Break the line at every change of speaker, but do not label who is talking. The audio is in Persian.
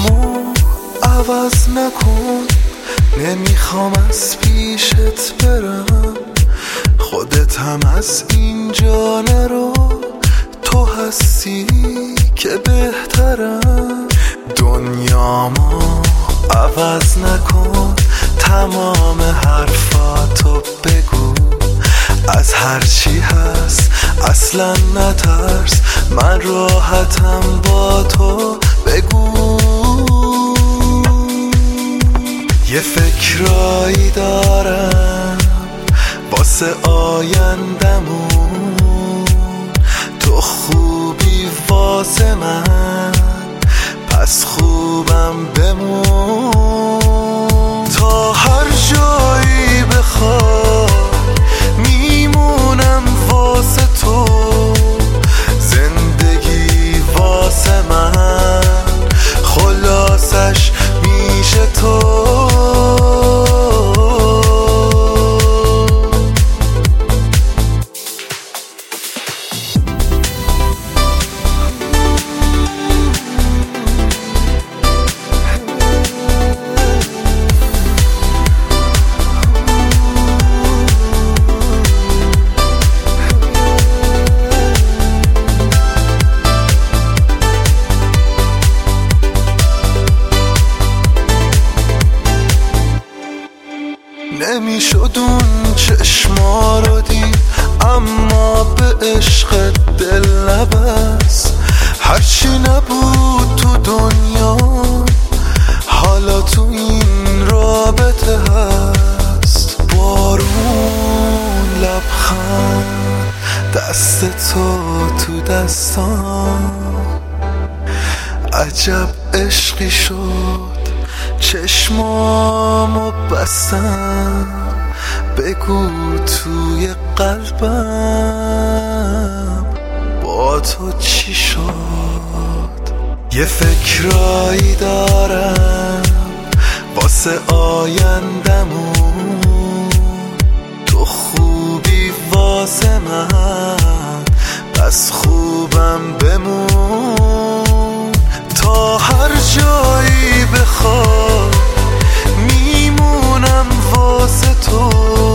دنیامو عوض نکن، نمیخوام از پیشت برم، خودت هم از اینجا نرو، تو هستی که بهترم. دنیامو عوض نکن، تمام حرفاتو بگو، از هرچی هست اصلا نترس، من راحتم با تو، بگو. یه فکرایی دارم واسه آیندمون، تو خوبی واسه من، پس خوبم بمون. تا هر جایی بخوای میمونم واسه تو، زندگی واسه من خلاصش میشه تو. نمیشد اون چشما رو دید، اما به عشق دل نبست. هرچی نبود تو دنیا حالا تو این رابطه هست. بارون، لبخند، دست تو دستان، عجب عشقی شد چشمامو بستم، بگو توی قلبم با تو چی شد. یه فکرایی دارم واسه آیندمون، تو خوبی واسه من، پس خوبم بمون. تا هر جایی بخوای میمونم واسه تو،